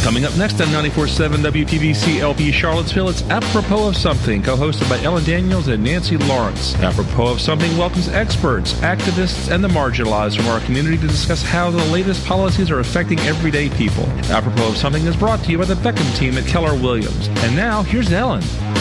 Coming up next on 94.7 WPVC LP Charlottesville, it's Apropos of Something, co-hosted by Ellen Daniels and Nancy Lawrence. Apropos of Something welcomes experts, activists, and the marginalized from our community to discuss how the latest policies are affecting everyday people. Apropos of Something is brought to you by the Beckham team at Keller Williams. And now, here's Ellen.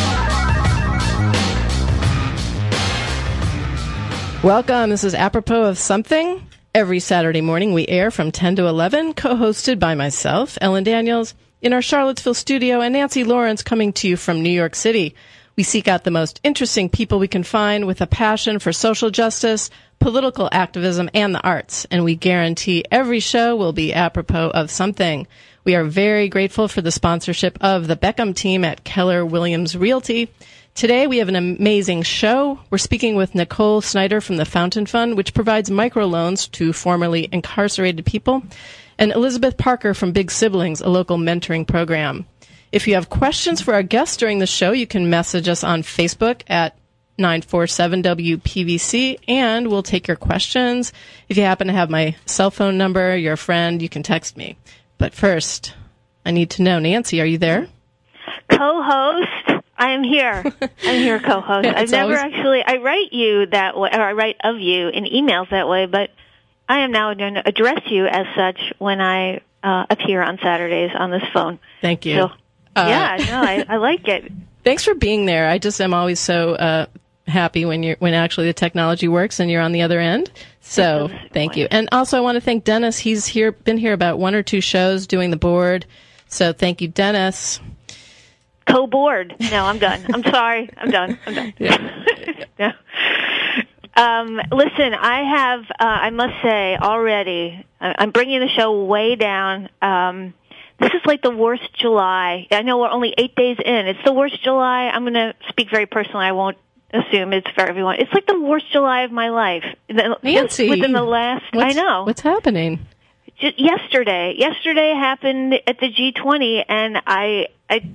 Welcome. This is Apropos of Something. Every Saturday morning we air from 10 to 11, co-hosted by myself, Ellen Daniels, in our Charlottesville studio, and Nancy Lawrence coming to you from New York City. We seek out the most interesting people we can find with a passion for social justice, political activism, and the arts. And we guarantee every show will be apropos of something. We are very grateful for the sponsorship of the Beckham team at Keller Williams Realty. Today, we have an amazing show. We're speaking with Nicole Snyder from the Fountain Fund, which provides microloans to formerly incarcerated people, and Elizabeth Parker from Big Siblings, a local mentoring program. If you have questions for our guests during the show, you can message us on Facebook at 947-WPVC, and we'll take your questions. If you happen to have my cell phone number, you're a friend, you can text me. But first, I need to know, Nancy, are you there? Co-host? I am here. I'm here, co-host. I've never I write you that way, or I write of you in emails that way, but I am now going to address you as such when I appear on Saturdays on this phone. Thank you. So, I like it. Thanks for being there. I just am always so happy when actually the technology works and you're on the other end. So thank you. And also I want to thank Dennis. He's been here about one or two shows doing the board. So thank you, Dennis. Co-board. No, I'm done. I'm sorry. I'm done. Yeah. No. Listen, I must say already, I'm bringing the show way down. This is like the worst July. I know we're only 8 days in. It's the worst July. I'm going to speak very personally. I won't assume it's for everyone. It's like the worst July of my life. Nancy. Within the last, I know. What's happening? Just yesterday happened at the G20, and I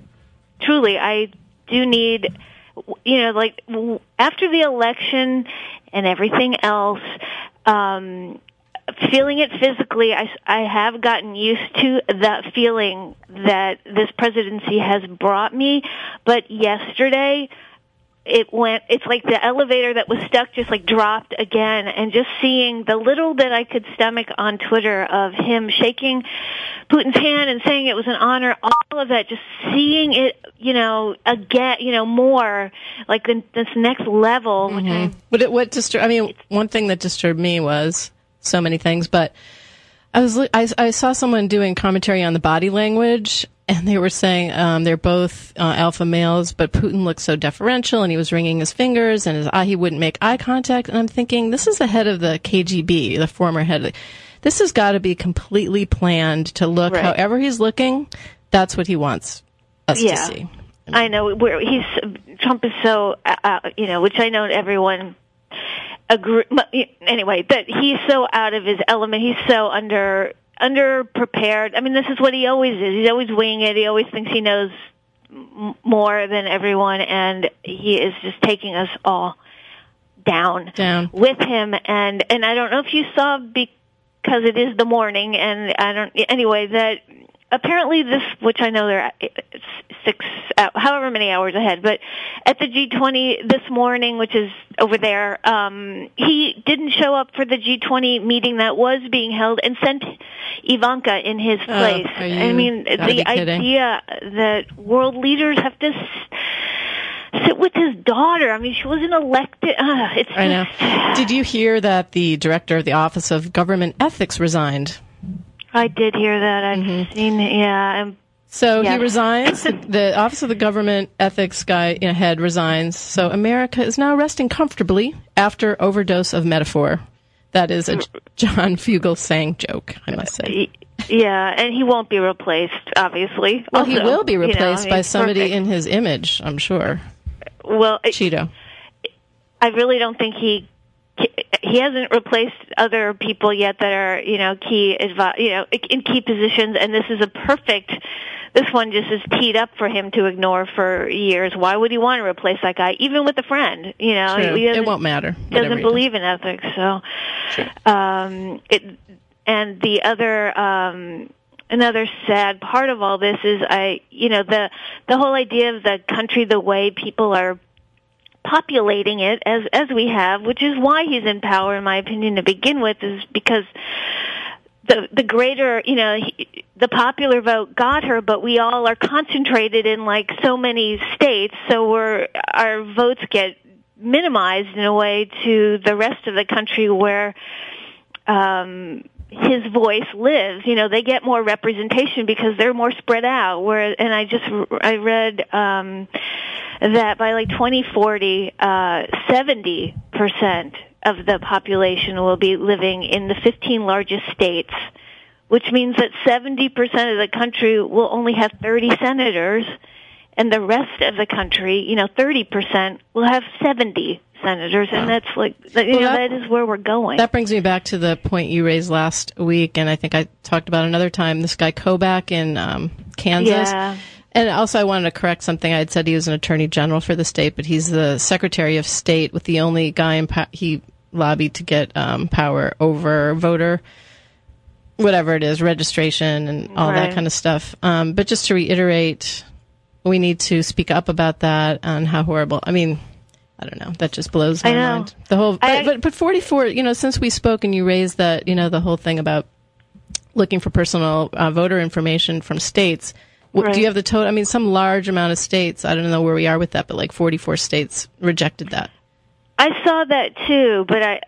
do need, like after the election and everything else, feeling it physically, I have gotten used to that feeling that this presidency has brought me. But yesterday, it's like the elevator that was stuck just like dropped again, and just seeing the little that I could stomach on Twitter of him shaking Putin's hand and saying it was an honor, all of that, just seeing it, again, more like this next level. Mm-hmm. One thing that disturbed me was so many things, but I saw someone doing commentary on the body language, and they were saying they're both alpha males, but Putin looked so deferential, and he was wringing his fingers, and he wouldn't make eye contact. And I'm thinking, this is the head of the KGB, the former head. This has got to be completely planned to look however he's looking. That's what he wants us to see. I know. Trump is so, which I know everyone agree. Anyway, that he's so out of his element. He's so underprepared. I mean, this is what he always is. He's always winging it. He always thinks he knows more than everyone, and he is just taking us all down with him. And I don't know if you saw, because it is the morning, and that apparently this, which I know they're 6, however many hours ahead, but at the G20 this morning, which is over there, he didn't show up for the G20 meeting that was being held and sent Ivanka in his place. I mean, the idea that world leaders have to sit with his daughter. I mean, she wasn't elected. I know. Did you hear that the director of the Office of Government Ethics resigned? I did hear that. I've seen it, yeah. So he resigns. The Office of the Government Ethics head resigns. So America is now resting comfortably after overdose of metaphor. That is a John Fugelsang joke, I must say. Yeah, and he won't be replaced, obviously. Well, he will be replaced by somebody in his image, I'm sure. Well, Cheeto. I really don't think he hasn't replaced other people yet that are, in key positions, and this one just is teed up for him to ignore for years. Why would he want to replace that guy, even with a friend? True. It won't matter. Doesn't believe in ethics, so. Sure. And the other, another sad part of all this is the whole idea of the country, the way people are populating it as we have, which is why he's in power, in my opinion, to begin with, is because the greater, the popular vote got her, but we all are concentrated in like so many states, so our votes get minimized in a way to the rest of the country where his voice lives. They get more representation because they're more spread out. I read that by like 2040, 70% of the population will be living in the 15 largest states, which means that 70% of the country will only have 30 senators, and the rest of the country, 30%, will have 70 senators, and that's that is where we're going. That brings me back to the point you raised last week, and I think I talked about another time, this guy Kobach in Kansas. Yeah. And also I wanted to correct something. I had said he was an attorney general for the state, but he's the Secretary of State with the only guy he lobbied to get power over voter, whatever it is, registration and all that kind of stuff. But just to reiterate, we need to speak up about that and how horrible. I mean, I don't know. That just blows my mind. The whole, but 44, since we spoke and you raised that, the whole thing about looking for personal voter information from states. Right. Do you have the total? I mean, some large amount of states, I don't know where we are with that, but like 44 states rejected that. I saw that too,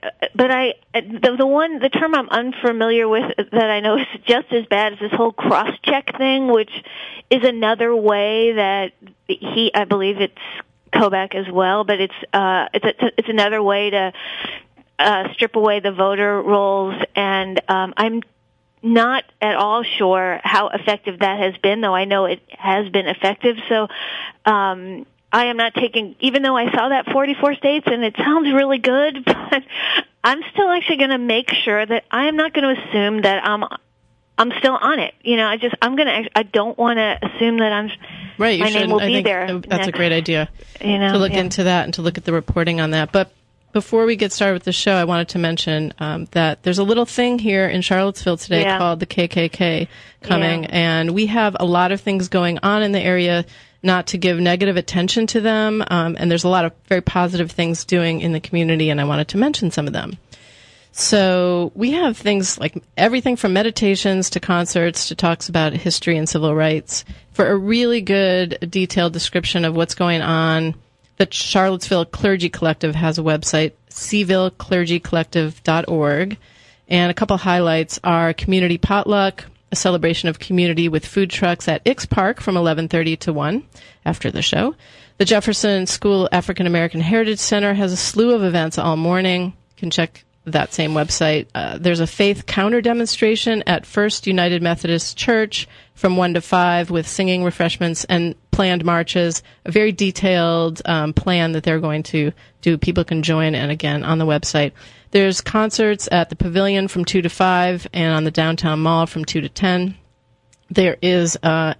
the term I'm unfamiliar with that I know is just as bad as this whole cross-check thing, which is another way that I believe it's Kobach as well, but it's another way to strip away the voter rolls, and I'm not at all sure how effective that has been, though I know it has been effective. So I am not taking, even though I saw that 44 states, and it sounds really good, but I'm still actually going to make sure that I am not going to assume that I'm still on it. I don't want to assume that my name will be there. That's a great idea to look into that and to look at the reporting on that. But before we get started with the show, I wanted to mention that there's a little thing here in Charlottesville today called the KKK coming, and we have a lot of things going on in the area, not to give negative attention to them, and there's a lot of very positive things doing in the community, and I wanted to mention some of them. So we have things like everything from meditations to concerts to talks about history and civil rights. For a really good detailed description of what's going on, the Charlottesville Clergy Collective has a website, cvilleclergycollective.org, and a couple highlights are community potluck, a celebration of community with food trucks at Ix Park from 11:30 to 1 after the show. The Jefferson School African American Heritage Center has a slew of events all morning. You can check that same website. There's a faith counter demonstration at First United Methodist Church from 1 to 5 with singing, refreshments, and planned marches. A very detailed plan that they're going to do. People can join, and again, on the website. There's concerts at the Pavilion from 2 to 5 and on the Downtown Mall from 2 to 10. There is a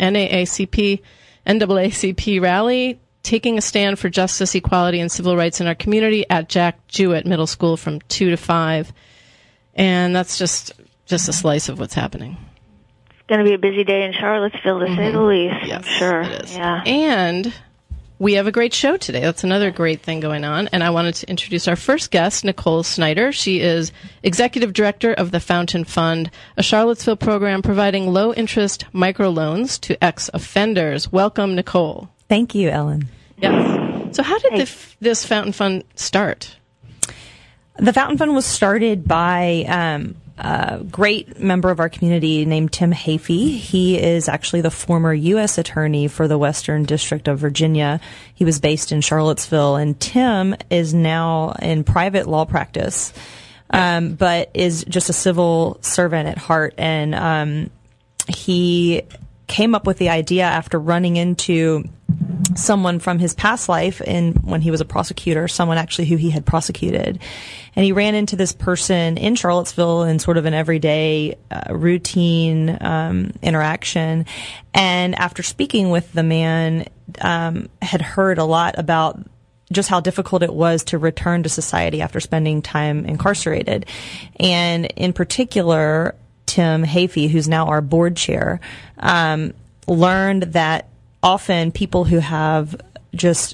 NAACP rally taking a stand for justice, equality, and civil rights in our community at Jack Jewett Middle School from 2 to 5. And that's just a slice of what's happening. It's going to be a busy day in Charlottesville, to say the least. Yes, I'm sure. It is. Yeah. And we have a great show today. That's another great thing going on. And I wanted to introduce our first guest, Nicole Snyder. She is Executive Director of the Fountain Fund, a Charlottesville program providing low-interest microloans to ex-offenders. Welcome, Nicole. Thank you, Ellen. Yes. So how did this Fountain Fund start? The Fountain Fund was started by a great member of our community named Tim Hafey. He is actually the former U.S. Attorney for the Western District of Virginia. He was based in Charlottesville, and Tim is now in private law practice, but is just a civil servant at heart. And he came up with the idea after running into someone from his past life when he was a prosecutor, someone actually who he had prosecuted. And he ran into this person in Charlottesville in sort of an everyday routine interaction. And after speaking with the man, had heard a lot about just how difficult it was to return to society after spending time incarcerated. And in particular, Tim Hafey, who's now our board chair, learned that often people who have just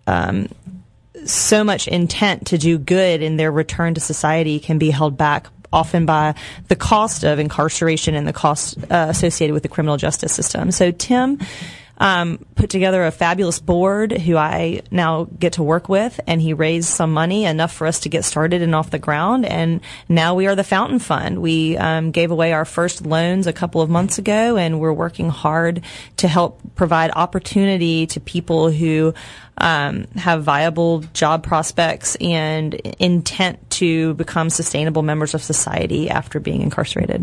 so much intent to do good in their return to society can be held back often by the cost of incarceration and the cost associated with the criminal justice system. So Tim put together a fabulous board who I now get to work with, and he raised some money, enough for us to get started and off the ground, and now we are the Fountain Fund. We gave away our first loans a couple of months ago, and we're working hard to help provide opportunity to people who have viable job prospects and intent to become sustainable members of society after being incarcerated.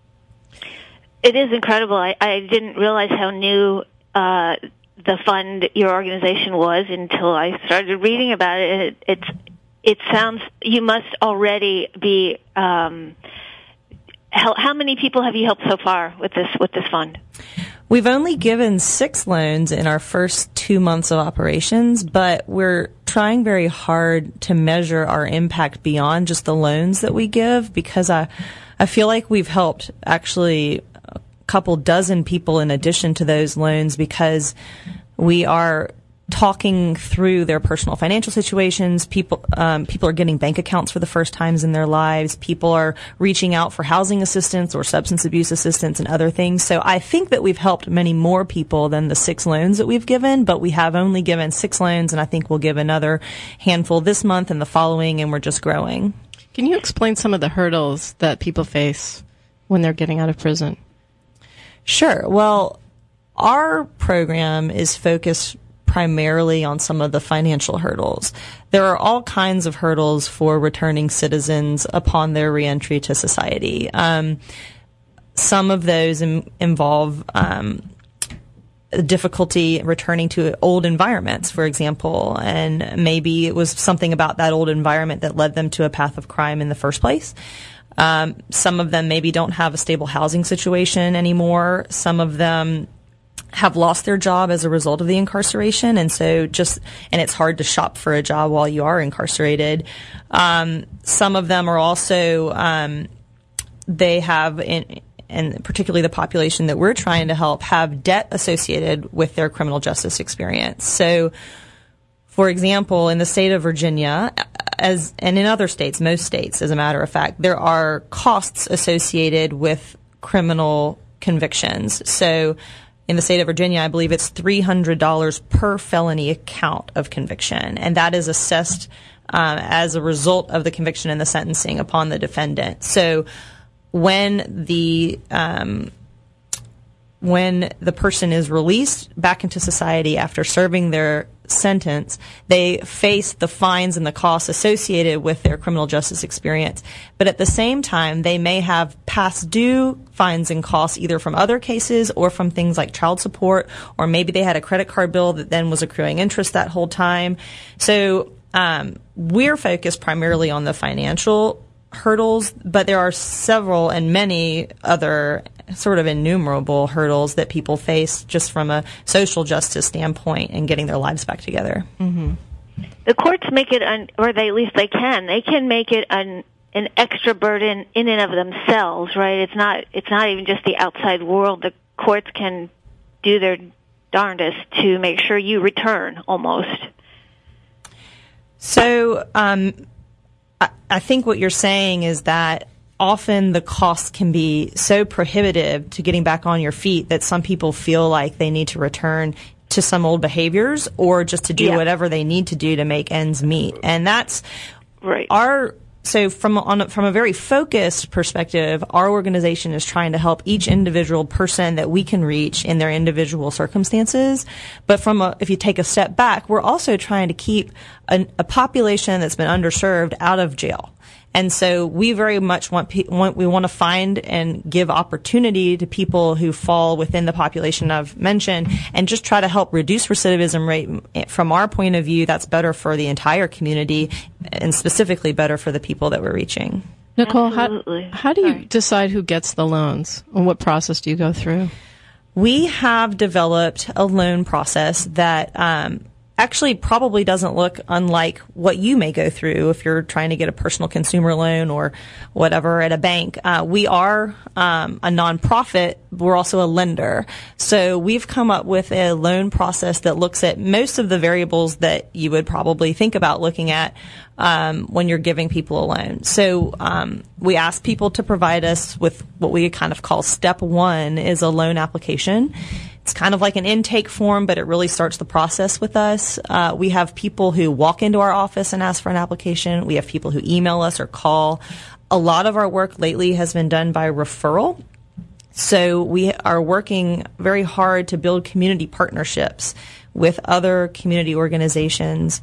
It is incredible. I didn't realize how new the fund, your organization, was until I started reading about it. It sounds, you must already be, how many people have you helped so far with this fund? We've only given 6 loans in our first 2 months of operations, but we're trying very hard to measure our impact beyond just the loans that we give, because I feel like we've helped actually couple dozen people in addition to those loans, because we are talking through their personal financial situations. People are getting bank accounts for the first times in their lives. People are reaching out for housing assistance or substance abuse assistance and other things. So I think that we've helped many more people than the 6 loans that we've given, but we have only given 6 loans, and I think we'll give another handful this month and the following, and we're just growing. Can you explain some of the hurdles that people face when they're getting out of prison? Sure. Well, our program is focused primarily on some of the financial hurdles. There are all kinds of hurdles for returning citizens upon their reentry to society. Some of those involve difficulty returning to old environments, for example, and maybe it was something about that old environment that led them to a path of crime in the first place. Some of them maybe don't have a stable housing situation anymore. Some of them have lost their job as a result of the incarceration, and it's hard to shop for a job while you are incarcerated. Some of them are also, they have, and particularly the population that we're trying to help, have debt associated with their criminal justice experience. So, for example, in the state of Virginia, and in other states, most states, as a matter of fact, there are costs associated with criminal convictions. So in the state of Virginia, I believe it's $300 per felony count of conviction, and that is assessed as a result of the conviction and the sentencing upon the defendant. So when the person is released back into society after serving their sentence, they face the fines and the costs associated with their criminal justice experience. But at the same time, they may have past due fines and costs either from other cases or from things like child support, or maybe they had a credit card bill that then was accruing interest that whole time. So we're focused primarily on the financial hurdles, but there are several and many other sort of innumerable hurdles that people face just from a social justice standpoint and getting their lives back together. Mm-hmm. The courts make it, or at least they can make it an extra burden in and of themselves, right? It's not even just the outside world. The courts can do their darndest to make sure you return, almost. So I think what you're saying is that often the costs can be so prohibitive to getting back on your feet that some people feel like they need to return to some old behaviors or just to do whatever they need to do to make ends meet. And that's right. So from a very focused perspective, our organization is trying to help each individual person that we can reach in their individual circumstances. But if you take a step back, we're also trying to keep a population that's been underserved out of jail. And so we very much want to find and give opportunity to people who fall within the population I've mentioned, and just try to help reduce recidivism rate. From our point of view, that's better for the entire community, and specifically better for the people that we're reaching. Nicole, how do you decide who gets the loans, and what process do you go through? We have developed a loan process that actually probably doesn't look unlike what you may go through if you're trying to get a personal consumer loan or whatever at a bank. We are a nonprofit. We're also a lender. So we've come up with a loan process that looks at most of the variables that you would probably think about looking at when you're giving people a loan. So we ask people to provide us with what we kind of call step one is a loan application. It's kind of like an intake form, but it really starts the process with us. We have people who walk into our office and ask for an application. We have people who email us or call. A lot of our work lately has been done by referral. So we are working very hard to build community partnerships with other community organizations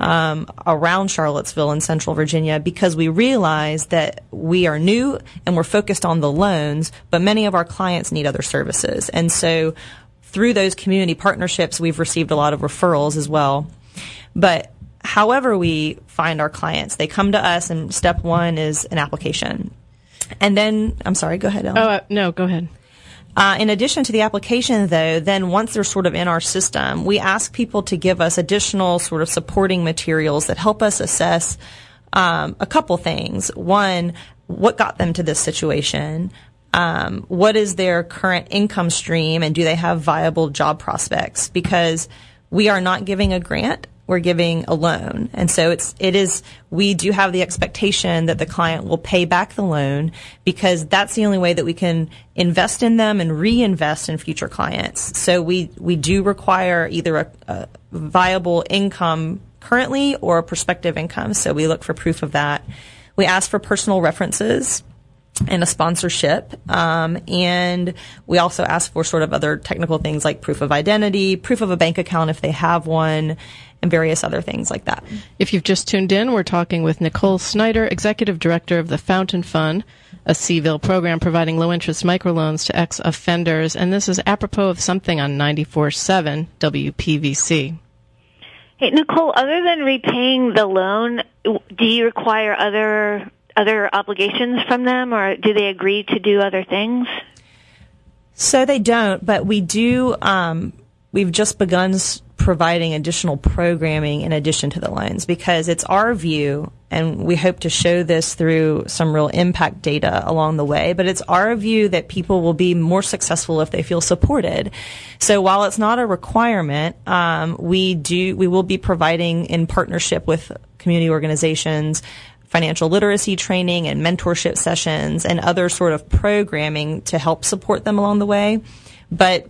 around Charlottesville and Central Virginia, because we realize that we are new and we're focused on the loans, but many of our clients need other services. And so through those community partnerships, we've received a lot of referrals as well. But however we find our clients, they come to us, and step one is an application. And then, I'm sorry, go ahead, Ellen. No, go ahead. In addition to the application, though, then once they're sort of in our system, we ask people to give us additional sort of supporting materials that help us assess a couple things. One, what got them to this situation? What is their current income stream, and do they have viable job prospects? Because we are not giving a grant, we're giving a loan. And so we do have the expectation that the client will pay back the loan, because that's the only way that we can invest in them and reinvest in future clients. So we do require either a viable income currently or a prospective income. So we look for proof of that. We ask for personal references and a sponsorship. And we also ask for sort of other technical things like proof of identity, proof of a bank account if they have one, and various other things like that. If you've just tuned in, we're talking with Nicole Snyder, Executive Director of the Fountain Fund, a CVIL program providing low-interest microloans to ex-offenders. And this is apropos of something on 94.7 WPVC. Hey, Nicole, other than repaying the loan, do you require other obligations from them, or do they agree to do other things? So they don't, but we do. We've just begun providing additional programming in addition to the loans, because it's our view, and we hope to show this through some real impact data along the way, but it's our view that people will be more successful if they feel supported. So while it's not a requirement, we will be providing, in partnership with community organizations, financial literacy training and mentorship sessions and other sort of programming to help support them along the way. But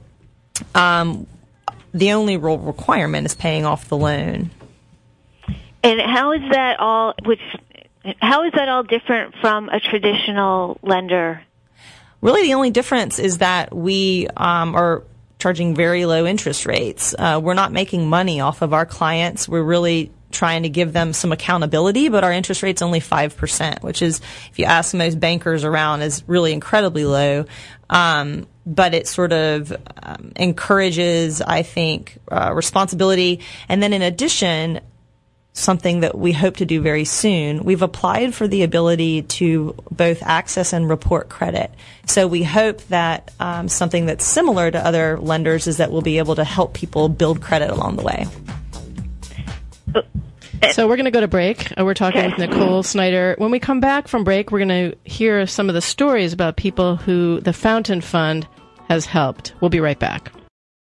the only real requirement is paying off the loan. And how is that all different from a traditional lender? Really, the only difference is that we are charging very low interest rates. We're not making money off of our clients. We're really trying to give them some accountability, but our interest rate's only 5%, which is, if you ask most bankers around, is really incredibly low. But it sort of encourages, I think, responsibility. And then in addition, something that we hope to do very soon, we've applied for the ability to both access and report credit. So we hope that something that's similar to other lenders is that we'll be able to help people build credit along the way. So we're going to go to break. We're talking with Nicole Snyder. When we come back from break, we're going to hear some of the stories about people who the Fountain Fund has helped. We'll be right back.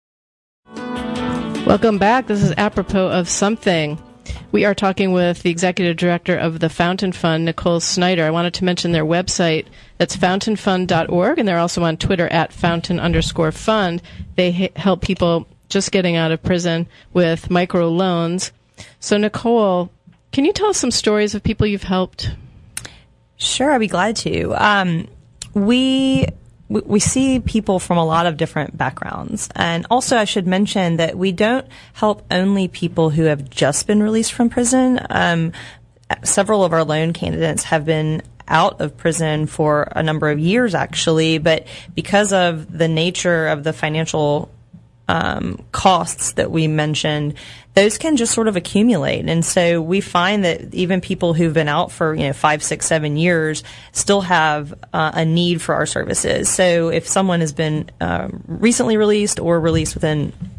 Welcome back. This is Apropos of Something. We are talking with the Executive Director of the Fountain Fund, Nicole Snyder. I wanted to mention their website. That's fountainfund.org, and they're also on Twitter at fountain_fund. They help people just getting out of prison with micro loans. So, Nicole, can you tell us some stories of people you've helped? Sure, I'd be glad to. We see people from a lot of different backgrounds. And also, I should mention that we don't help only people who have just been released from prison. Several of our loan candidates have been out of prison for a number of years, actually, but because of the nature of the financial costs that we mentioned, those can just sort of accumulate. And so we find that even people who've been out for 5, 6, 7 years still have a need for our services. So if someone has been recently released or released within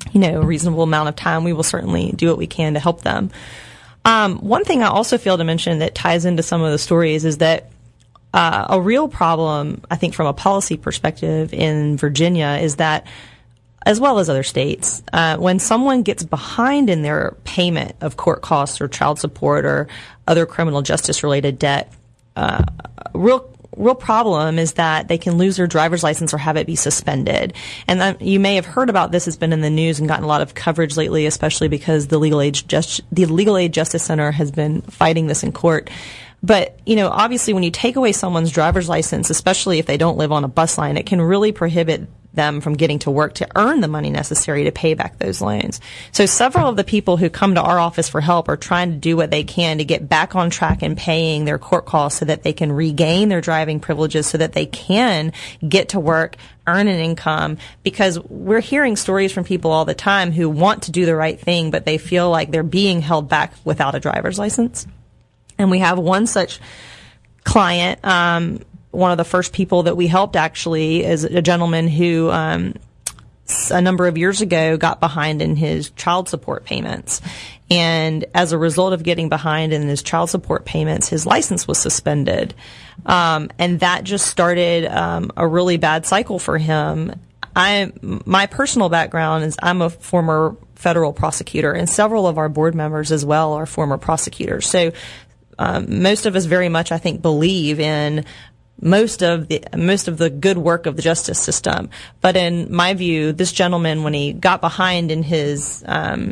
a reasonable amount of time, we will certainly do what we can to help them. One thing I also failed to mention that ties into some of the stories is that a real problem, I think, from a policy perspective in Virginia is that, as well as other states, when someone gets behind in their payment of court costs or child support or other criminal justice related debt, real problem is that they can lose their driver's license or have it be suspended. And you may have heard about this. It's been in the news and gotten a lot of coverage lately, especially because the Legal Aid Justice Center has been fighting this in court. But, obviously when you take away someone's driver's license, especially if they don't live on a bus line, it can really prohibit them from getting to work to earn the money necessary to pay back those loans. So several of the people who come to our office for help are trying to do what they can to get back on track and paying their court costs so that they can regain their driving privileges so that they can get to work, earn an income, because we're hearing stories from people all the time who want to do the right thing, but they feel like they're being held back without a driver's license. And we have one such client, one of the first people that we helped actually is a gentleman who a number of years ago got behind in his child support payments. And as a result of getting behind in his child support payments, his license was suspended. And that just started a really bad cycle for him. My personal background is I'm a former federal prosecutor, and several of our board members as well are former prosecutors. So most of us very much, I think, believe in most of the good work of the justice system. But in my view, this gentleman, when he got behind in his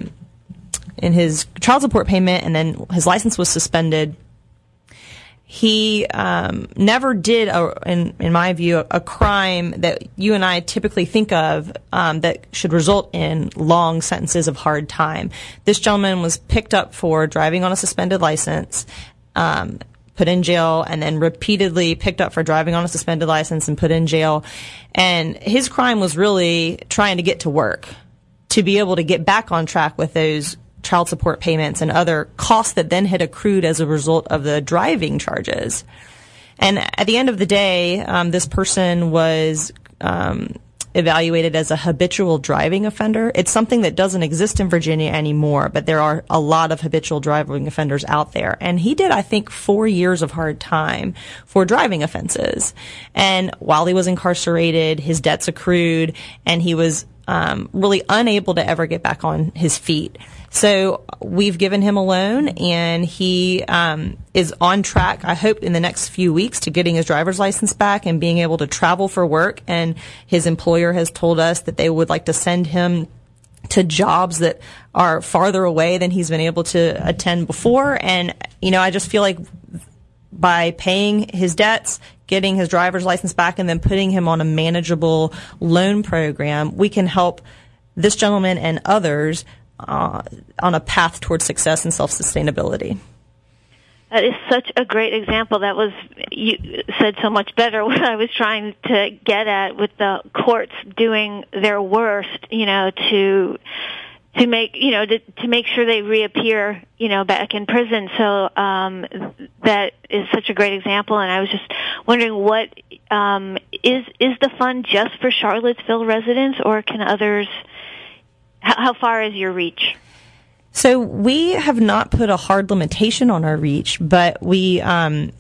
child support payment and then his license was suspended, he never did, in my view, a crime that you and I typically think of that should result in long sentences of hard time. This gentleman was picked up for driving on a suspended license, put in jail, and then repeatedly picked up for driving on a suspended license and put in jail. And his crime was really trying to get to work, to be able to get back on track with those child support payments and other costs that then had accrued as a result of the driving charges. And at the end of the day, this person was evaluated as a habitual driving offender. It's something that doesn't exist in Virginia anymore, but there are a lot of habitual driving offenders out there. And he did, I think, 4 years of hard time for driving offenses. And while he was incarcerated, his debts accrued, and he was really unable to ever get back on his feet. So we've given him a loan, and he is on track, I hope, in the next few weeks to getting his driver's license back and being able to travel for work. And his employer has told us that they would like to send him to jobs that are farther away than he's been able to attend before. And, I just feel like by paying his debts, getting his driver's license back, and then putting him on a manageable loan program, we can help this gentleman and others on a path towards success and self-sustainability. That is such a great example. You said so much better what I was trying to get at, with the courts doing their worst, to make, to make sure they reappear, back in prison. So, that is such a great example. And I was just wondering, what, is the fund just for Charlottesville residents, or can others, how far is your reach? So we have not put a hard limitation on our reach, but we are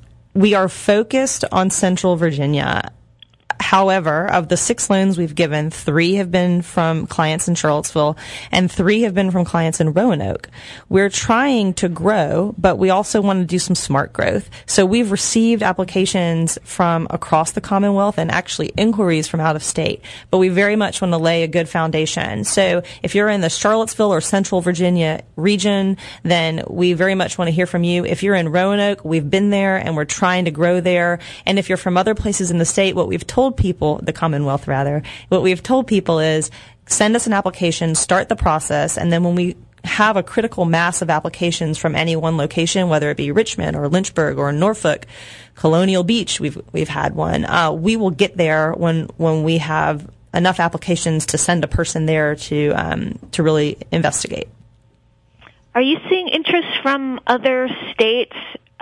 focused on Central Virginia. However, of the 6 loans we've given, 3 have been from clients in Charlottesville and 3 have been from clients in Roanoke. We're trying to grow, but we also want to do some smart growth. So we've received applications from across the Commonwealth and actually inquiries from out of state, but we very much want to lay a good foundation. So if you're in the Charlottesville or Central Virginia region, then we very much want to hear from you. If you're in Roanoke, we've been there and we're trying to grow there. And if you're from other places in the state, what we've told people, the Commonwealth rather, what we've told people is send us an application, start the process, and then when we have a critical mass of applications from any one location, whether it be Richmond or Lynchburg or Norfolk, Colonial Beach, we've had one, we will get there when we have enough applications to send a person there to really investigate. Are you seeing interest from other states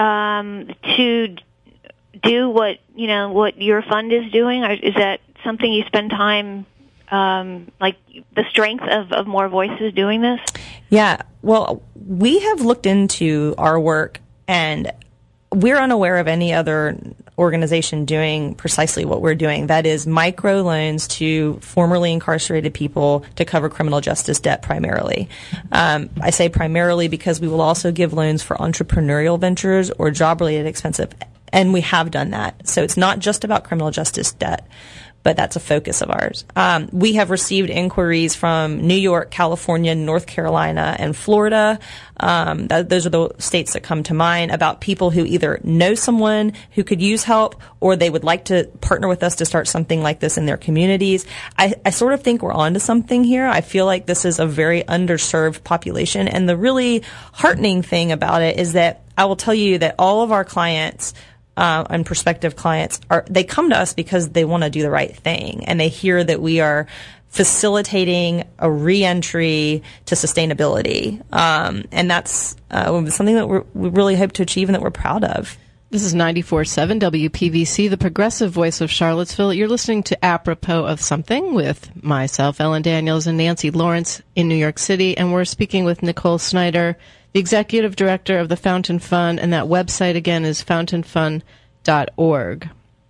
to do what your fund is doing, or is that something you spend time like the strength of more voices doing this? Yeah. Well, we have looked into our work, and we're unaware of any other organization doing precisely what we're doing. That is microloans to formerly incarcerated people to cover criminal justice debt primarily. I say primarily because we will also give loans for entrepreneurial ventures or job-related expenses, and we have done that. So it's not just about criminal justice debt, but that's a focus of ours. We have received inquiries from New York, California, North Carolina, and Florida. Those are the states that come to mind, about people who either know someone who could use help, or they would like to partner with us to start something like this in their communities. I sort of think we're onto something here. I feel like this is a very underserved population, and the really heartening thing about it is that I will tell you that all of our clients and prospective clients they come to us because they want to do the right thing, and they hear that we are facilitating a re-entry to sustainability, and that's something that we really hope to achieve and that we're proud of. This is 94.7 WPVC, the progressive voice of Charlottesville. You're listening to Apropos of Something with myself, Ellen Daniels, and Nancy Lawrence in New York City, and we're speaking with Nicole Snyder, the executive director of the Fountain Fund, and that website again is fountainfund.org.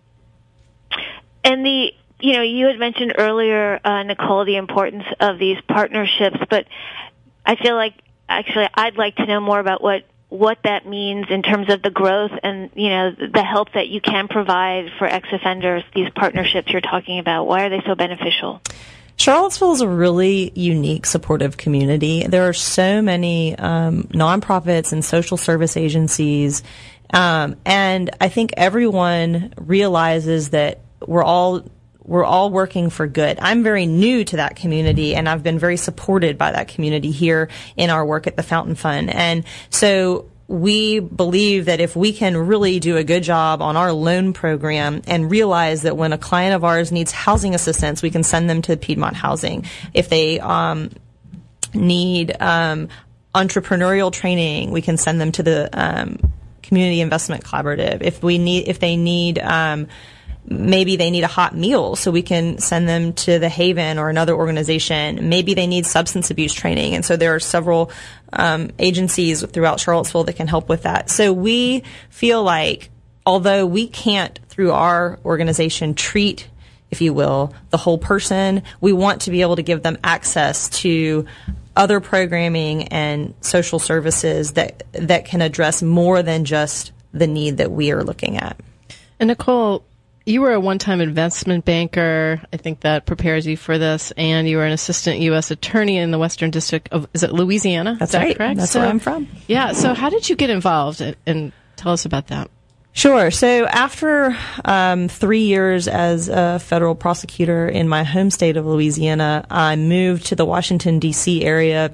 And you had mentioned earlier, Nicole, the importance of these partnerships, but I feel like actually I'd like to know more about what that means in terms of the growth and, the help that you can provide for ex-offenders, these partnerships you're talking about. Why are they so beneficial? Charlottesville is a really unique, supportive community. There are so many nonprofits and social service agencies, and I think everyone realizes that we're all working for good. I'm very new to that community, and I've been very supported by that community here in our work at the Fountain Fund. And so we believe that if we can really do a good job on our loan program and realize that when a client of ours needs housing assistance, we can send them to Piedmont Housing. If they need entrepreneurial training, we can send them to the Community Investment Collaborative. If they need maybe they need a hot meal, so we can send them to the Haven or another organization. Maybe they need substance abuse training, and so there are several agencies throughout Charlottesville that can help with that. So we feel like, although we can't, through our organization, treat, if you will, the whole person, we want to be able to give them access to other programming and social services that can address more than just the need that we are looking at. And Nicole, you were a one-time investment banker. I think that prepares you for this. And you were an assistant U.S. attorney in the Western District of, is it Louisiana? That's right. Correct? That's where I'm from. Yeah. So how did you get involved? And tell us about that. Sure. So after 3 years as a federal prosecutor in my home state of Louisiana, I moved to the Washington, D.C. area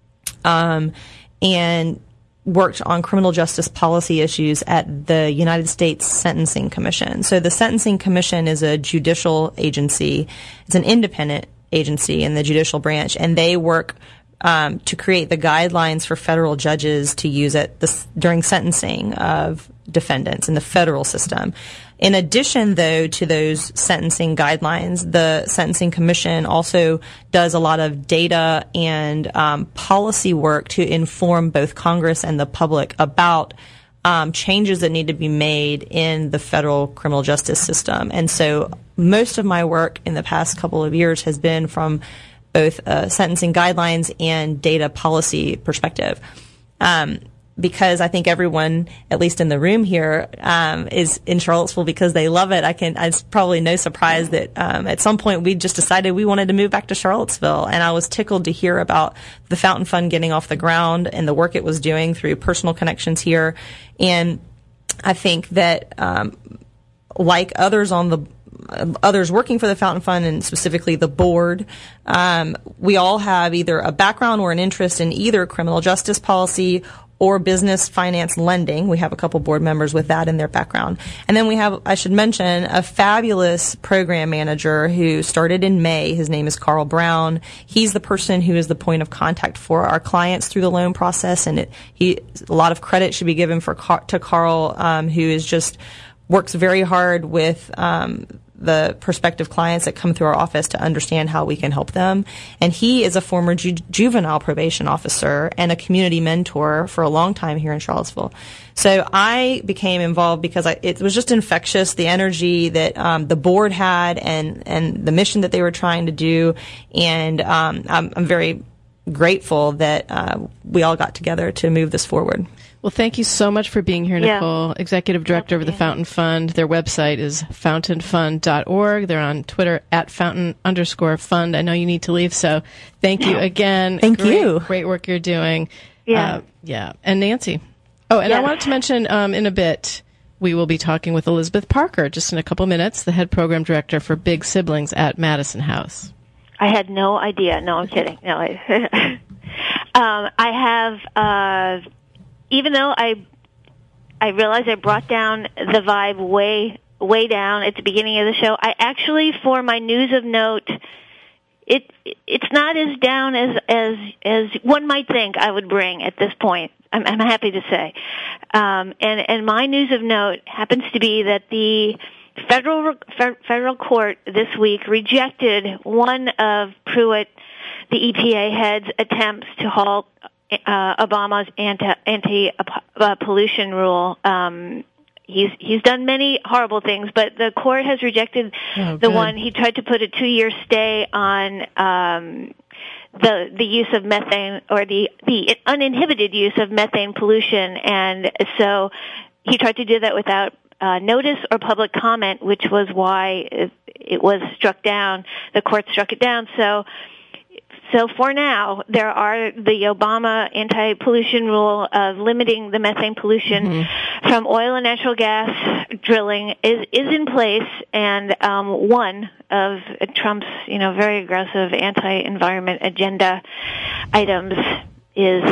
and worked on criminal justice policy issues at the United States Sentencing Commission. So the Sentencing Commission is a judicial agency. It's an independent agency in the judicial branch, and they work to create the guidelines for federal judges to use during sentencing of defendants in the federal system. In addition, though, to those sentencing guidelines, the Sentencing Commission also does a lot of data and policy work to inform both Congress and the public about changes that need to be made in the federal criminal justice system. And so most of my work in the past couple of years has been from both sentencing guidelines and data policy perspective. Because I think everyone, at least in the room here, is in Charlottesville because they love it. It's probably no surprise that at some point we just decided we wanted to move back to Charlottesville. And I was tickled to hear about the Fountain Fund getting off the ground and the work it was doing through personal connections here. And I think that like others working for the Fountain Fund, and specifically the board, we all have either a background or an interest in either criminal justice policy or business finance lending. We have a couple board members with that in their background. And then we have, I should mention, a fabulous program manager who started in May. His name is Carl Brown. He's the person who is the point of contact for our clients through the loan process, and a lot of credit should be given to Carl, who is just works very hard with the prospective clients that come through our office to understand how we can help them. And he is a former juvenile probation officer and a community mentor for a long time here in Charlottesville. So I became involved because it was just infectious, the energy that the board had and the mission that they were trying to do. And I'm very grateful that we all got together to move this forward. Well, thank you so much for being here, Nicole, Executive Director of the Fountain Fund. Their website is fountainfund.org. They're on Twitter at @fountain_fund. I know you need to leave, so thank you again. Thank you. Great work you're doing. Yeah. And Nancy. Oh, and I wanted to mention in a bit, we will be talking with Elizabeth Parker just in a couple minutes, the head program director for Big Siblings at Madison House. I had no idea. No, I'm kidding. No, I have, even though I realized I brought down the vibe way down at the beginning of the show, I actually, for my news of note, it's not as down as one might think I would bring at this point. I'm happy to say. And my news of note happens to be that the federal court this week rejected one of Pruitt, the EPA head's attempts to halt Obama's anti-pollution rule. He's done many horrible things, but the court has rejected the one. He tried to put a 2-year stay on the use of methane, or the uninhibited use of methane pollution, and so he tried to do that without notice or public comment, which was why it was struck down. The court struck it down. So for now, there are the Obama anti-pollution rule of limiting the methane pollution from oil and natural gas drilling is in place, and one of Trump's very aggressive anti-environment agenda items is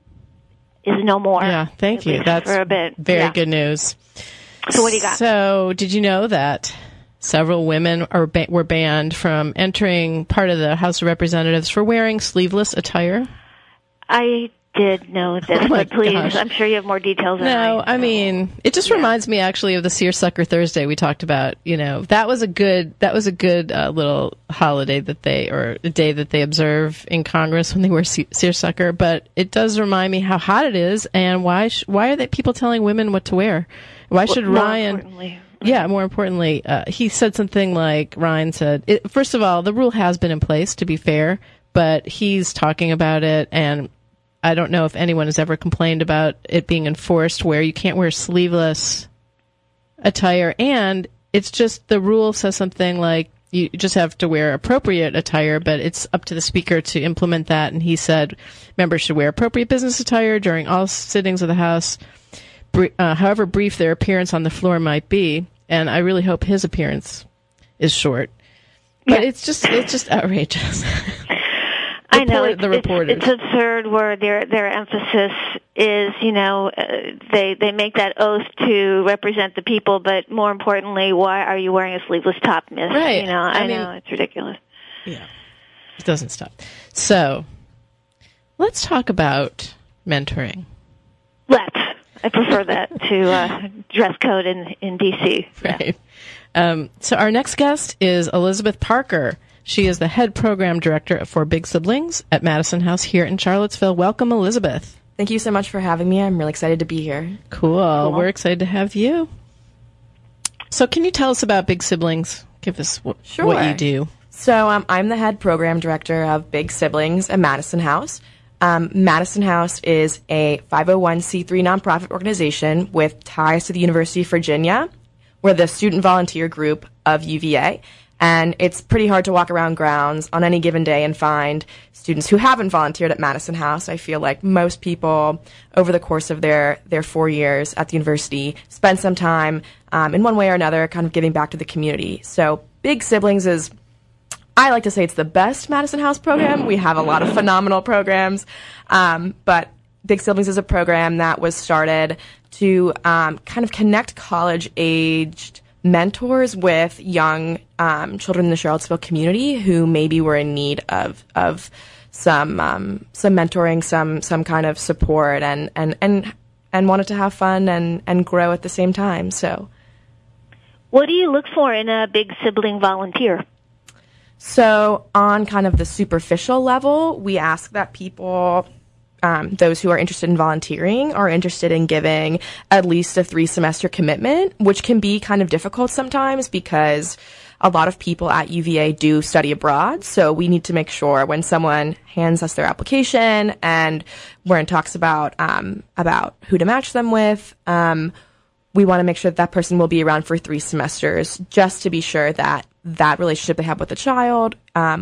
no more. Yeah, thank you. That's for a bit. Very good news. So what do you got? So did you know that several women were banned from entering part of the House of Representatives for wearing sleeveless attire? I did know this, but please, gosh. I'm sure you have more details than No, I mean, it just reminds me actually of the Seersucker Thursday we talked about. That was a good little holiday a day that they observe in Congress when they wear seersucker. But it does remind me how hot it is, and why are they people telling women what to wear? Why should Ryan? Yeah, more importantly, he said something like, Ryan said, first of all, the rule has been in place, to be fair, but he's talking about it, and I don't know if anyone has ever complained about it being enforced where you can't wear sleeveless attire, and it's just the rule says something like you just have to wear appropriate attire, but it's up to the speaker to implement that, and he said members should wear appropriate business attire during all sittings of the House, however brief their appearance on the floor might be. And I really hope his appearance is short. But it's just outrageous. I know the reporters. It's absurd where their emphasis is, they make that oath to represent the people, but more importantly, why are you wearing a sleeveless top, miss? Right. I know it's ridiculous. Yeah, it doesn't stop. So let's talk about mentoring. Let's. I prefer that to dress code in D.C. Right. So our next guest is Elizabeth Parker. She is the head program director for Big Siblings at Madison House here in Charlottesville. Welcome, Elizabeth. Thank you so much for having me. I'm really excited to be here. Cool. We're excited to have you. So can you tell us about Big Siblings? Give us what you do. So I'm the head program director of Big Siblings at Madison House. Madison House is a 501c3 nonprofit organization with ties to the University of Virginia. We're the student volunteer group of UVA, and it's pretty hard to walk around grounds on any given day and find students who haven't volunteered at Madison House. I feel like most people, over the course of their 4 years at the university, spend some time in one way or another kind of giving back to the community. So Big Siblings is, I like to say, it's the best Madison House program. We have a lot of phenomenal programs, but Big Siblings is a program that was started to kind of connect college-aged mentors with young children in the Charlottesville community who maybe were in need of some mentoring, some kind of support, and wanted to have fun and grow at the same time. So. What do you look for in a big sibling volunteer? So on kind of the superficial level, we ask that people, those who are interested in volunteering, are interested in giving at least a 3-semester commitment, which can be kind of difficult sometimes because a lot of people at UVA do study abroad. So we need to make sure when someone hands us their application and we're in talks about who to match them with, we want to make sure that person will be around for 3 semesters just to be sure that that relationship they have with the child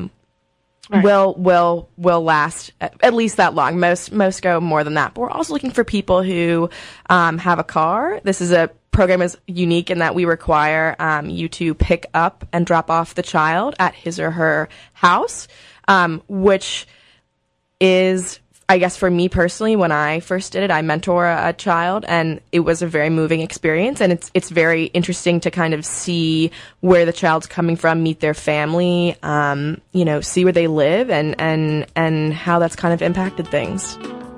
will last at least that long. Most go more than that. But we're also looking for people who have a car. This is a program is unique in that we require you to pick up and drop off the child at his or her house, which is, I guess for me personally, when I first did it, I mentor a child, and it was a very moving experience. And it's very interesting to kind of see where the child's coming from, meet their family, see where they live, and how that's kind of impacted things.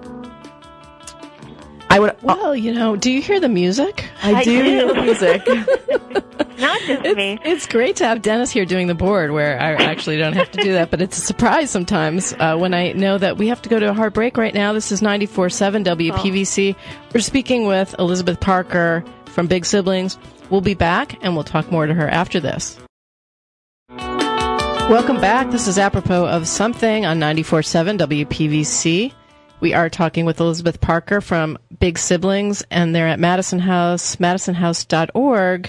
Do you hear the music? I do hear the music. Not just me. It's great to have Dennis here doing the board, where I actually don't have to do that, but it's a surprise sometimes when I know that we have to go to a hard break right now. This is 94.7 WPVC. We're speaking with Elizabeth Parker from Big Siblings. We'll be back, and we'll talk more to her after this. Welcome back. This is Apropos of Something on 94.7 WPVC. We are talking with Elizabeth Parker from Big Siblings, and they're at Madison House, madisonhouse.org.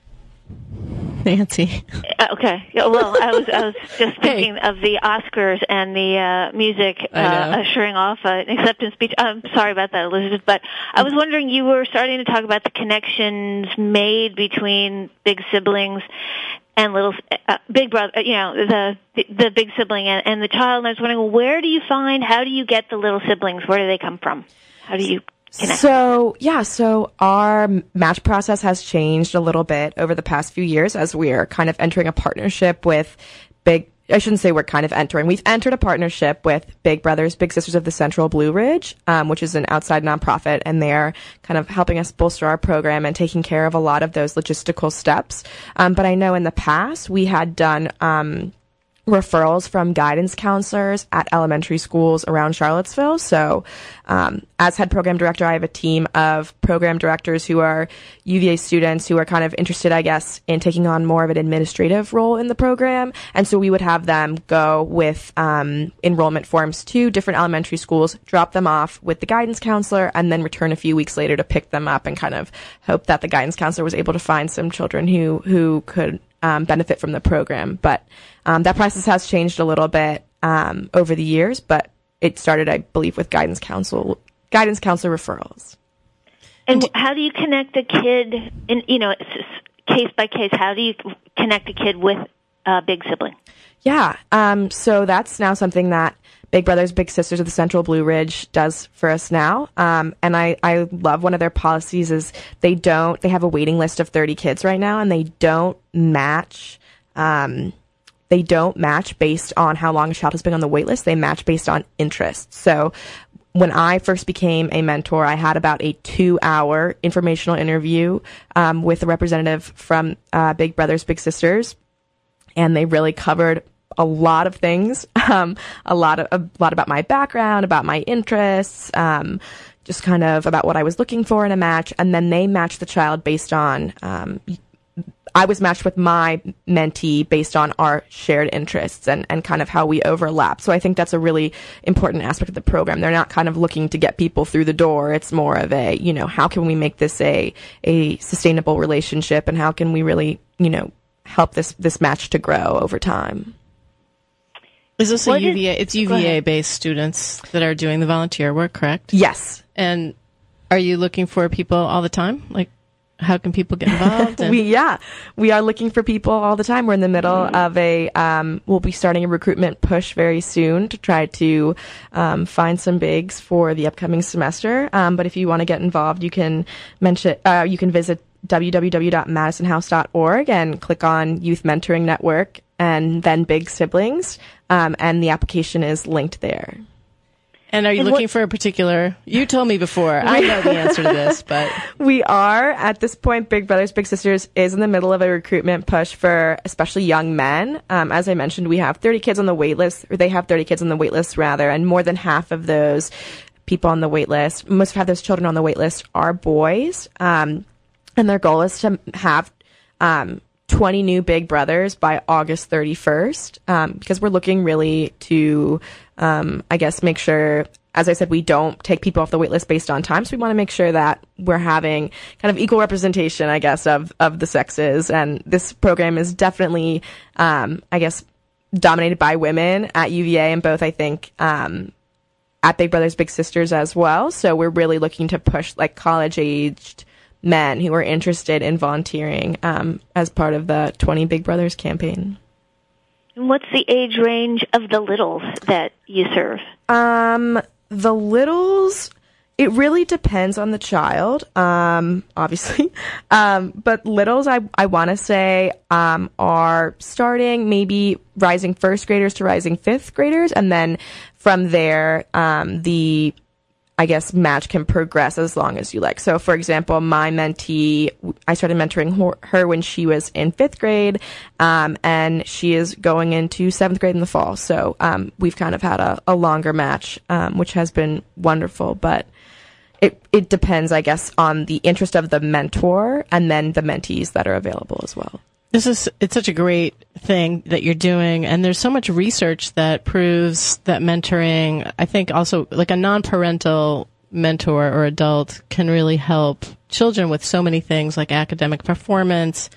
Nancy. Okay. Well, I was just thinking of the Oscars and the music ushering off an acceptance speech. I'm sorry about that, Elizabeth, but I was wondering, you were starting to talk about the connections made between Big Siblings and little big brother, the big sibling and the child. And I was wondering, how do you get the little siblings? Where do they come from? How do you connect? So our match process has changed a little bit over the past few years as we're kind of entering a partnership with I shouldn't say we're kind of entering. We've entered a partnership with Big Brothers, Big Sisters of the Central Blue Ridge, which is an outside nonprofit, and they're kind of helping us bolster our program and taking care of a lot of those logistical steps. But I know in the past we had done referrals from guidance counselors at elementary schools around Charlottesville. So as head program director, I have a team of program directors who are UVA students who are kind of interested, I guess, in taking on more of an administrative role in the program. And so we would have them go with enrollment forms to different elementary schools, drop them off with the guidance counselor, and then return a few weeks later to pick them up and kind of hope that the guidance counselor was able to find some children who could benefit from the program. But that process has changed a little bit over the years, but it started, I believe, with guidance counselor referrals. And how do you connect a kid case by case? How do you connect a kid with a big sibling? Yeah. So that's now something that Big Brothers, Big Sisters of the Central Blue Ridge does for us now. And I love one of their policies is they have a waiting list of 30 kids right now, and they don't match based on how long a child has been on the wait list. They match based on interest. So when I first became a mentor, I had about a 2-hour informational interview with a representative from Big Brothers, Big Sisters, and they really covered a lot of things, a lot about my background, about my interests, just kind of about what I was looking for in a match. And then they matched the child based on, I was matched with my mentee based on our shared interests and kind of how we overlap. So I think that's a really important aspect of the program. They're not kind of looking to get people through the door. It's more of a, how can we make this a sustainable relationship, and how can we really, help this match to grow over time. Is this UVA? It's UVA-based students that are doing the volunteer work, correct? Yes. And are you looking for people all the time? Like, how can people get involved? We are looking for people all the time. We're in the middle of we'll be starting a recruitment push very soon to try to find some bigs for the upcoming semester. But if you want to get involved, you can visit www.madisonhouse.org and click on Youth Mentoring Network and then Big Siblings, and the application is linked there. And are you looking for a particular? You told me before. I know the answer to this, but we are at this point. Big Brothers Big Sisters is in the middle of a recruitment push for especially young men. As I mentioned, we have 30 kids on the wait list, or they have 30 kids on the wait list rather, and more than half of those people on the wait list, most of those children on the wait list are boys. And their goal is to have 20 new Big Brothers by August 31st, because we're looking really to, I guess, make sure, as I said, we don't take people off the wait list based on time. So we want to make sure that we're having kind of equal representation, I guess, of the sexes. And this program is definitely, I guess, dominated by women at UVA, and both, I think, at Big Brothers Big Sisters as well. So we're really looking to push like college-aged men who are interested in volunteering as part of the 20 Big Brothers campaign. What's the age range of the littles that you serve? The littles, it really depends on the child, obviously. But littles, I want to say, are starting maybe rising first graders to rising fifth graders. And then from there, the I guess, match can progress as long as you like. So, for example, my mentee, I started mentoring her when she was in 5th grade, and she is going into 7th grade in the fall. So we've kind of had a longer match, which has been wonderful. But it depends, I guess, on the interest of the mentor and then the mentees that are available as well. It's such a great thing that you're doing, and there's so much research that proves that mentoring, I think also like a non-parental mentor or adult can really help children with so many things like academic performance,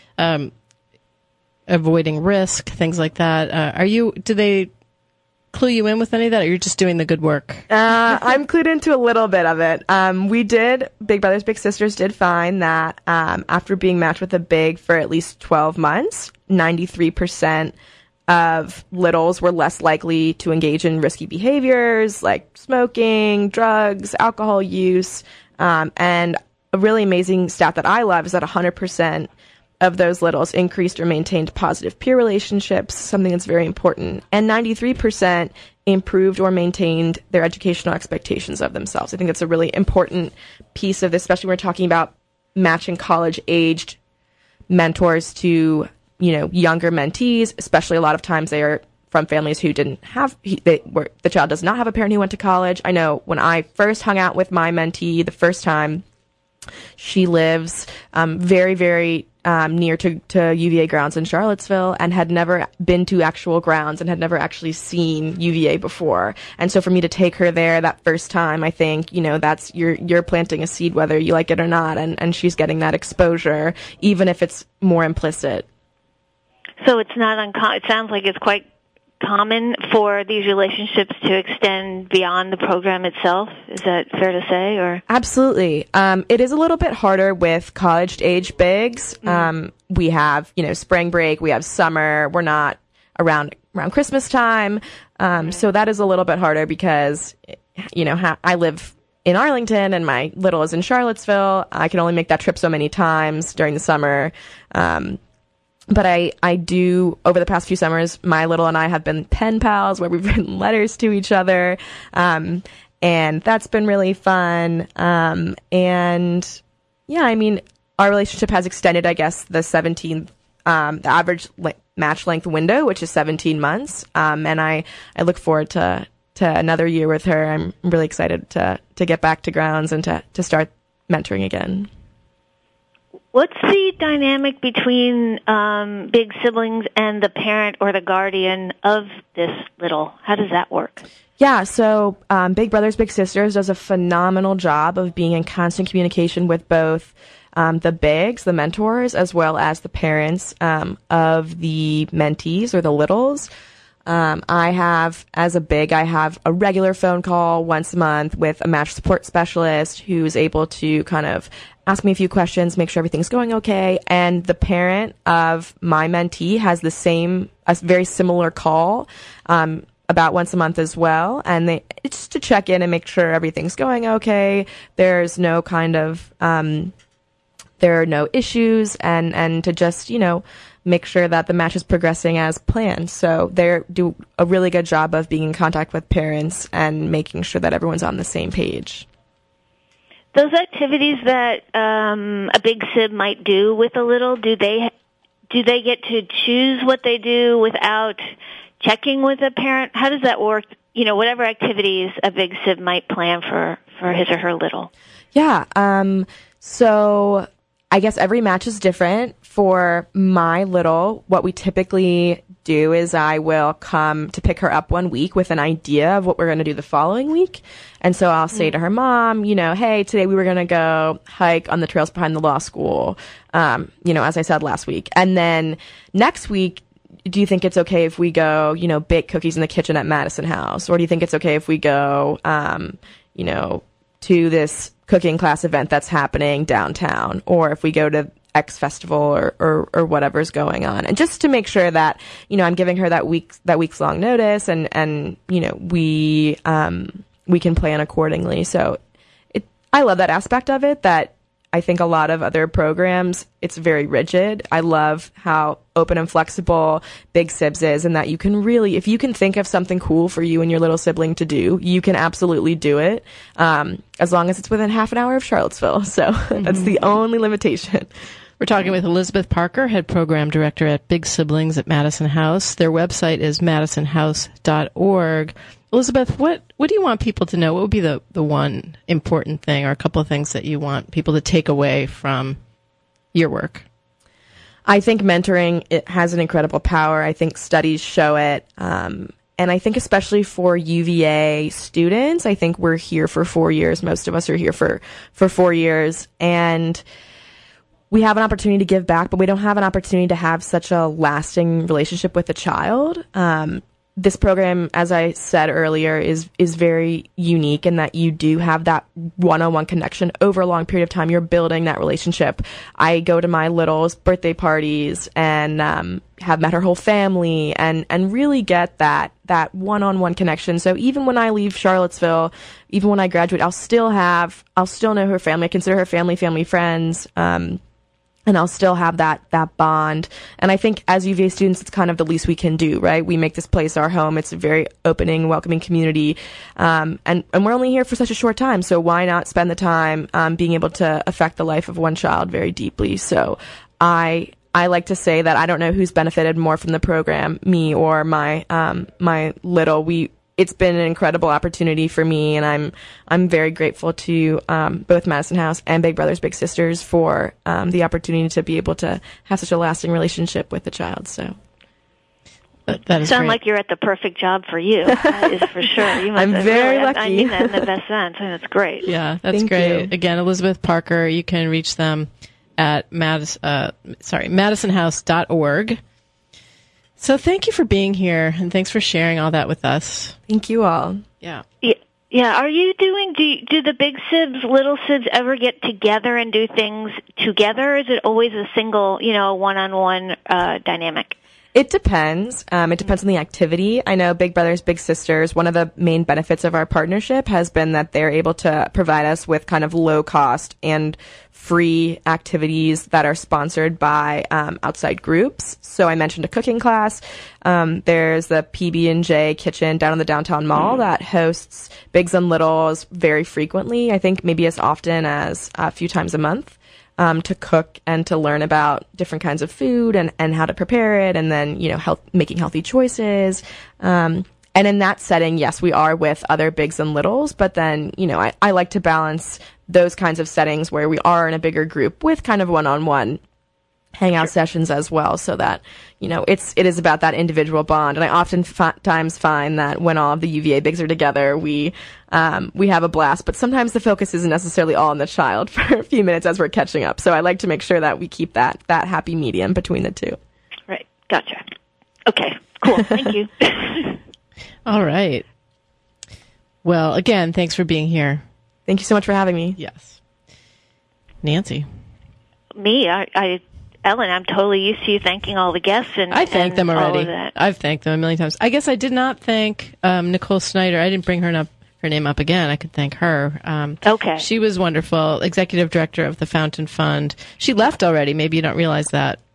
avoiding risk, things like that. Do they clue you in with any of that, or you're just doing the good work? I'm clued into a little bit of it. Big Brothers Big Sisters did find that after being matched with a big for at least 12 months, 93% of littles were less likely to engage in risky behaviors like smoking, drugs, alcohol use, and a really amazing stat that I love is that 100% of those littles increased or maintained positive peer relationships, something that's very important. And 93% improved or maintained their educational expectations of themselves. I think that's a really important piece of this, especially when we're talking about matching college-aged mentors to, younger mentees, especially a lot of times they are from families who didn't have, the child does not have a parent who went to college. I know when I first hung out with my mentee the first time, she lives very, very near to UVA grounds in Charlottesville and had never been to actual grounds and had never actually seen UVA before. And so for me to take her there that first time, I think, that's you're planting a seed whether you like it or not, and she's getting that exposure, even if it's more implicit. So it's not uncommon. It sounds like it's quite common for these relationships to extend beyond the program itself. Is that fair to say? Or absolutely. It is a little bit harder with college-age bigs. We have, spring break. We have summer. We're not around Christmas time. So that is a little bit harder because, I live in Arlington and my little is in Charlottesville. I can only make that trip so many times during the summer. But I do, over the past few summers, my little and I have been pen pals where we've written letters to each other. And that's been really fun. And yeah, our relationship has extended, I guess, the average match length window, which is 17 months. And I look forward to another year with her. I'm really excited to get back to grounds and to start mentoring again. What's the dynamic between big siblings and the parent or the guardian of this little? How does that work? Yeah, so Big Brothers Big Sisters does a phenomenal job of being in constant communication with both the bigs, the mentors, as well as the parents of the mentees or the littles. I have a regular phone call once a month with a match support specialist who's able to kind of ask me a few questions, make sure everything's going okay. And the parent of my mentee has a very similar call, about once a month as well. And it's just to check in and make sure everything's going okay. There's no kind of, there are no issues and to just, make sure that the match is progressing as planned. So they do a really good job of being in contact with parents and making sure that everyone's on the same page. Those activities that a big sib might do with a little, do they get to choose what they do without checking with a parent? How does that work? Whatever activities a big sib might plan for his or her little. Yeah. So I guess every match is different. For my little, what we typically do is I will come to pick her up one week with an idea of what we're going to do the following week. And so I'll say to her mom, hey, today we were going to go hike on the trails behind the law school, as I said last week. And then next week, do you think it's okay if we go, bake cookies in the kitchen at Madison House? Or do you think it's okay if we go, to this cooking class event that's happening downtown? Or if we go to X festival or whatever's going on? And just to make sure that, I'm giving her that week's long notice and we can plan accordingly. So I love that aspect of it, that I think a lot of other programs, it's very rigid. I love how open and flexible Big Sibs is, and that you can really, if you can think of something cool for you and your little sibling to do, you can absolutely do it, as long as it's within half an hour of Charlottesville. So that's the only limitation. We're talking with Elizabeth Parker, Head Program Director at Big Siblings at Madison House. Their website is madisonhouse.org. Elizabeth, what do you want people to know? What would be the one important thing or a couple of things that you want people to take away from your work? I think mentoring, it has an incredible power. I think studies show it. And I think especially for UVA students, I think we're here for 4 years. Most of us are here for 4 years. And we have an opportunity to give back, but we don't have an opportunity to have such a lasting relationship with a child. This program, as I said earlier, is very unique in that you do have that one-on-one connection over a long period of time. You're building that relationship. I go to my little's birthday parties and have met her whole family and really get that one-on-one connection. So even when I leave Charlottesville, even when I graduate, I'll still know her family. I consider her family friends. And I'll still have that bond. And I think as UVA students, it's kind of the least we can do, right? We make this place our home. It's a very opening, welcoming community. And we're only here for such a short time. So why not spend the time, being able to affect the life of one child very deeply? So I like to say that I don't know who's benefited more from the program, me or my little. It's been an incredible opportunity for me, and I'm very grateful to both Madison House and Big Brothers Big Sisters for the opportunity to be able to have such a lasting relationship with the child. So that is sound great. like you're at the perfect job for you. That is for sure. I'm very lucky. I mean that in the best sense, and it's great. Yeah, that's Thank great. you. Again, Elizabeth Parker. You can reach them at madisonhouse.org. So thank you for being here, and thanks for sharing all that with us. Thank you all. Yeah. Yeah. Are you do the big sibs, little sibs ever get together and do things together? Or is it always a single, one-on-one dynamic? It depends. It depends on the activity. I know Big Brothers Big Sisters, one of the main benefits of our partnership has been that they're able to provide us with kind of low cost and free activities that are sponsored by outside groups. So I mentioned a cooking class. There's the PB&J kitchen down in the downtown mall that hosts Bigs and Littles very frequently. I think maybe as often as a few times a month. To cook and to learn about different kinds of food and how to prepare it, and then, making healthy choices. And in that setting, yes, we are with other Bigs and Littles, but then, I like to balance those kinds of settings where we are in a bigger group with kind of one-on-one hangout sessions as well, so that, it is about that individual bond. And I oftentimes find that when all of the UVA Bigs are together, we have a blast, but sometimes the focus isn't necessarily all on the child for a few minutes as we're catching up. So I like to make sure that we keep that happy medium between the two. Right. Gotcha. Okay. Cool. Thank you. All right. Well, again, thanks for being here. Thank you so much for having me. Yes. Nancy. Me? Ellen, I'm totally used to you thanking all the guests. I thanked them already. All of that. I've thanked them a million times. I guess I did not thank Nicole Snyder. I didn't bring her name up again. I could thank her. Okay. She was wonderful, executive director of the Fountain Fund. She left already. Maybe you don't realize that.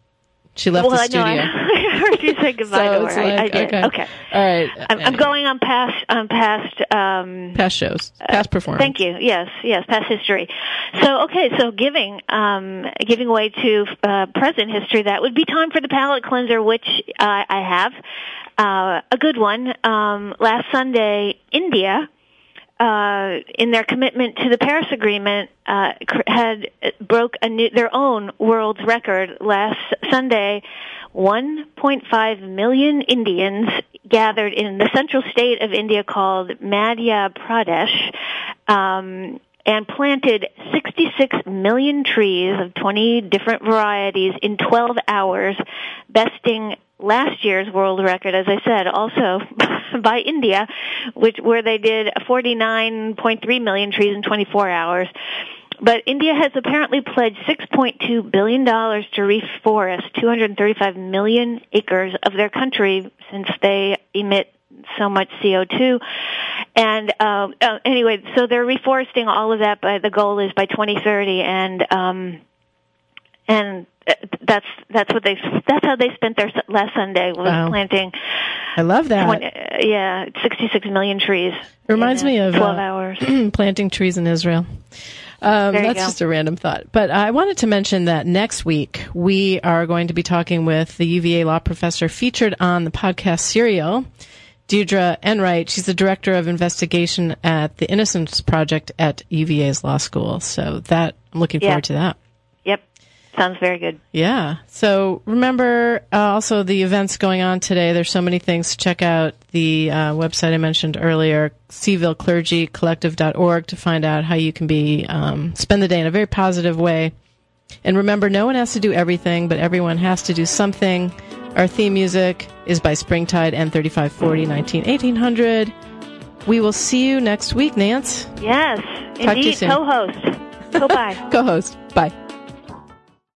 She left the studio. I heard you say goodbye to her. It's like, I did. Okay. All right. I'm going on past shows, past performance. Thank you. Yes, past history. So giving way to present history, that would be time for the palate cleanser, which I have. A good one. Last Sunday, India, in their commitment to the Paris Agreement, broke their own world's record. Last Sunday, 1.5 million Indians gathered in the central state of India called Madhya Pradesh, and planted 66 million trees of 20 different varieties in 12 hours, besting last year's world record, as I said, also by India, where they did 49.3 million trees in 24 hours. But India has apparently pledged $6.2 billion to reforest 235 million acres of their country, since they emit so much CO2. And anyway, so they're reforesting all of that. The goal is by 2030, and that's how they spent their last Sunday, was planting. I love that. 66 million trees. It reminds me of 12 hours planting trees in Israel. That's just a random thought. But I wanted to mention that next week we are going to be talking with the UVA law professor featured on the podcast Serial, Deirdre Enright. She's the director of investigation at the Innocence Project at UVA's law school. So I'm looking forward to that. Yep. Sounds very good. Yeah. So remember also the events going on today. There's so many things to check out. The website I mentioned earlier, CVilleClergyCollective.org, to find out how you can spend the day in a very positive way. And remember, no one has to do everything, but everyone has to do something. Our theme music is by Springtide N3540 1800. We will see you next week, Nance. Yes, Talk indeed. To you soon. Co-host. Bye. Co-host. Bye.